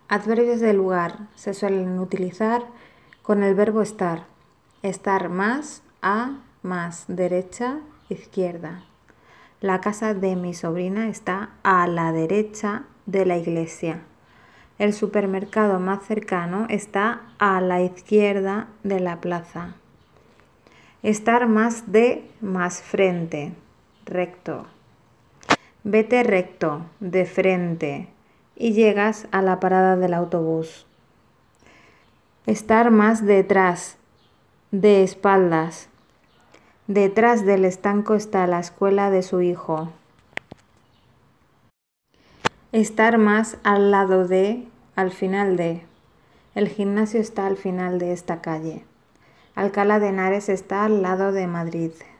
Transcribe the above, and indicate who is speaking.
Speaker 1: Adverbios de lugar se suelen utilizar con el verbo estar. Estar más, a, más, derecha, izquierda. La casa de mi sobrina está a la derecha de la iglesia. El supermercado más cercano está a la izquierda de la plaza. Estar más de, más frente, recto. Vete recto, de frente, y llegas a la parada del autobús. Estar más detrás, de espaldas. Detrás del estanco está la escuela de su hijo. Estar más al lado de, al final de. El gimnasio está al final de esta calle. Alcalá de Henares está al lado de Madrid.